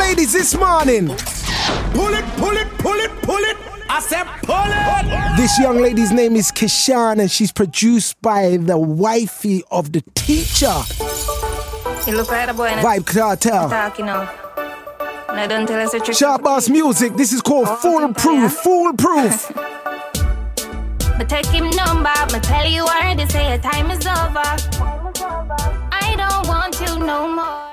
ladies this morning. Pull it, pull it, pull it, pull it. I said pull it. This young lady's name is Kishan and she's produced by the wifey of the teacher. You look like the boy in Vibe Cartel. talk, you know. And I don't tell us the truth. Sharp Bass Music, this is called Foolproof. Foolproof. But take him number, but tell you already say your time is over. I don't want you no more.